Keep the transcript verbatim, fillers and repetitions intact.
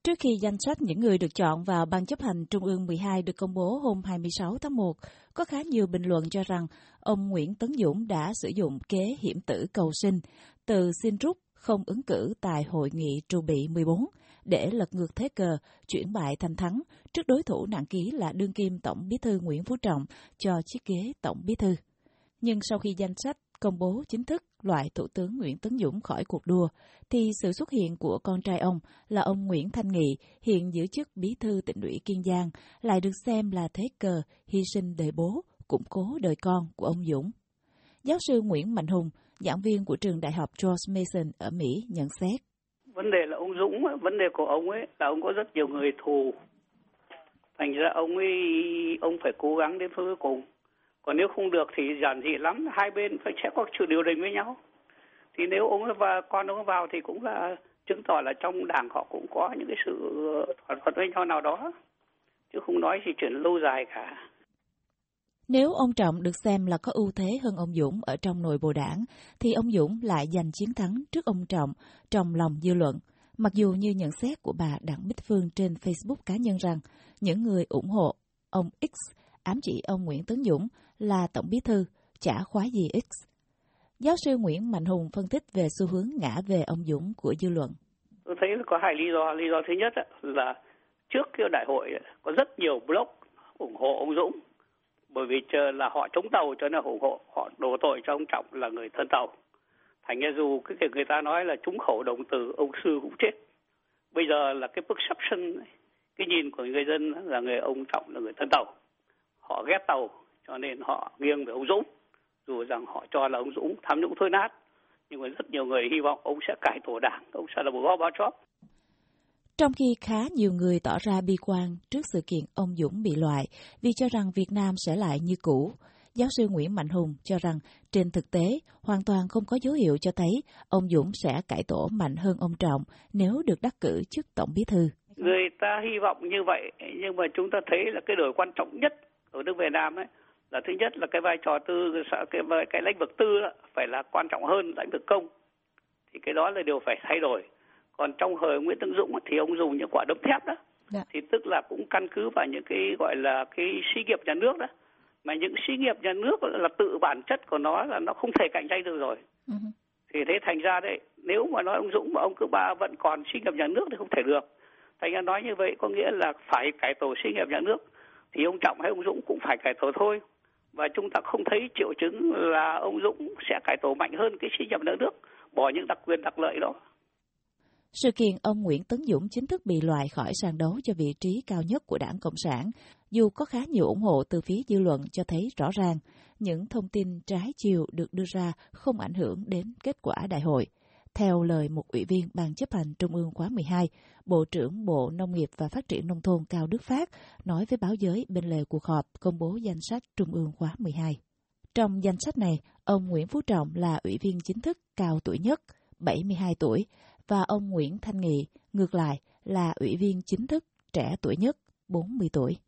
Trước khi danh sách những người được chọn vào Ban chấp hành Trung ương mười hai được công bố hôm hai mươi sáu tháng một, có khá nhiều bình luận cho rằng ông Nguyễn Tấn Dũng đã sử dụng kế hiểm tử cầu sinh, từ xin rút không ứng cử tại hội nghị Trù Bị mười bốn để lật ngược thế cờ, chuyển bại thành thắng trước đối thủ nặng ký là đương kim Tổng Bí thư Nguyễn Phú Trọng cho chiếc ghế Tổng Bí thư. Nhưng sau khi danh sách công bố chính thức loại Thủ tướng Nguyễn Tấn Dũng khỏi cuộc đua, thì sự xuất hiện của con trai ông là ông Nguyễn Thanh Nghị, hiện giữ chức Bí thư Tỉnh ủy Kiên Giang, lại được xem là thế cờ hy sinh đời bố, củng cố đời con của ông Dũng. Giáo sư Nguyễn Mạnh Hùng, giảng viên của trường Đại học George Mason ở Mỹ nhận xét. Vấn đề là ông Dũng, vấn đề của ông ấy là ông có rất nhiều người thù. Thành ra ông ấy, ông phải cố gắng đến cuối cùng. Còn nếu không được thì giản dị lắm, hai bên phải sẽ có sự điều đình với nhau. Thì nếu ông ấy và con ông ấy vào thì cũng là chứng tỏ là trong đảng họ cũng có những cái sự thỏa thuận với nhau nào đó. Chứ không nói gì chuyện lâu dài cả. Nếu ông Trọng được xem là có ưu thế hơn ông Dũng ở trong nội bộ đảng, thì ông Dũng lại giành chiến thắng trước ông Trọng trong lòng dư luận. Mặc dù như nhận xét của bà Đặng Bích Phương trên Facebook cá nhân rằng những người ủng hộ ông X ám chỉ ông Nguyễn Tấn Dũng là Tổng Bí thư, chả khoái gì X. Giáo sư Nguyễn Mạnh Hùng phân tích về xu hướng ngã về ông Dũng của dư luận. Tôi thấy có hai lý do. Lý do thứ nhất là trước cái đại hội có rất nhiều blog ủng hộ ông Dũng. Bởi vì chờ là họ chống Tàu cho nên ủng hộ, họ đổ tội cho ông Trọng là người thân Tàu. Thành ra dù cái người ta nói là trúng khẩu động từ ông Sư cũng chết. Bây giờ là cái perception, cái nhìn của người dân là người ông Trọng là người thân Tàu. Họ ghét Tàu cho nên họ nghiêng về ông Dũng. Dù rằng họ cho là ông Dũng tham nhũng thối nát, nhưng mà rất nhiều người hy vọng ông sẽ cải tổ đảng, ông sẽ là một Gorbachev. Trong khi khá nhiều người tỏ ra bi quan trước sự kiện ông Dũng bị loại vì cho rằng Việt Nam sẽ lại như cũ, giáo sư Nguyễn Mạnh Hùng cho rằng trên thực tế hoàn toàn không có dấu hiệu cho thấy ông Dũng sẽ cải tổ mạnh hơn ông Trọng nếu được đắc cử chức Tổng Bí thư. Người ta hy vọng như vậy, nhưng mà chúng ta thấy là cái đổi quan trọng nhất ở nước Việt Nam ấy là thứ nhất là cái vai trò tư, cái cái lĩnh vực tư đó, phải là quan trọng hơn lĩnh vực công. Thì cái đó là điều phải thay đổi. Còn trong thời Nguyễn Tấn Dũng thì ông dùng những quả đấm thép đó, dạ. Thì tức là cũng căn cứ vào những cái gọi là cái xí nghiệp nhà nước đó. Mà những xí nghiệp nhà nước là tự bản chất của nó là nó không thể cạnh tranh được rồi. Uh-huh. Thì thế thành ra đấy, nếu mà nói ông Dũng mà ông cứ ba vẫn còn xí nghiệp nhà nước thì không thể được. Thành ra nói như vậy có nghĩa là phải cải tổ xí nghiệp nhà nước. Thì ông Trọng hay ông Dũng cũng phải cải tổ thôi. Và chúng ta không thấy triệu chứng là ông Dũng sẽ cải tổ mạnh hơn cái xí nghiệp nhà nước, bỏ những đặc quyền đặc lợi đó. Sự kiện ông Nguyễn Tấn Dũng chính thức bị loại khỏi sàn đấu cho vị trí cao nhất của Đảng Cộng sản, dù có khá nhiều ủng hộ từ phía dư luận cho thấy rõ ràng những thông tin trái chiều được đưa ra không ảnh hưởng đến kết quả đại hội. Theo lời một ủy viên Ban chấp hành Trung ương khóa mười hai, Bộ trưởng Bộ Nông nghiệp và Phát triển Nông thôn Cao Đức Phát nói với báo giới bên lề cuộc họp công bố danh sách Trung ương khóa mười hai. Trong danh sách này, ông Nguyễn Phú Trọng là ủy viên chính thức cao tuổi nhất, bảy mươi hai tuổi, và ông Nguyễn Thanh Nghị, ngược lại, là ủy viên chính thức trẻ tuổi nhất, bốn mươi tuổi.